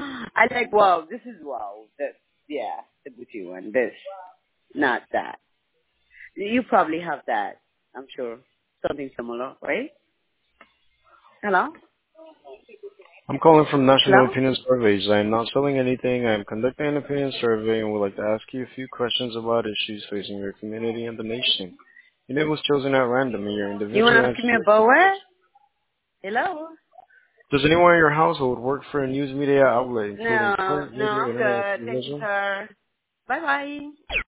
I like wow. This is wow. This yeah, the Gucci one. This, not that. You probably have that. I'm sure something similar, right? Hello, I'm calling from National hello. Opinion Surveys. I am not selling anything. I am conducting an opinion survey and would like to ask you a few questions about issues facing your community and the nation. Your name was chosen at random and your You individual wanna ask me answer. about where? Hello. Does anyone in your household work for a news media outlet, including No, print, no, radio, I'm internet, good. Thank you, television? sir. Bye bye.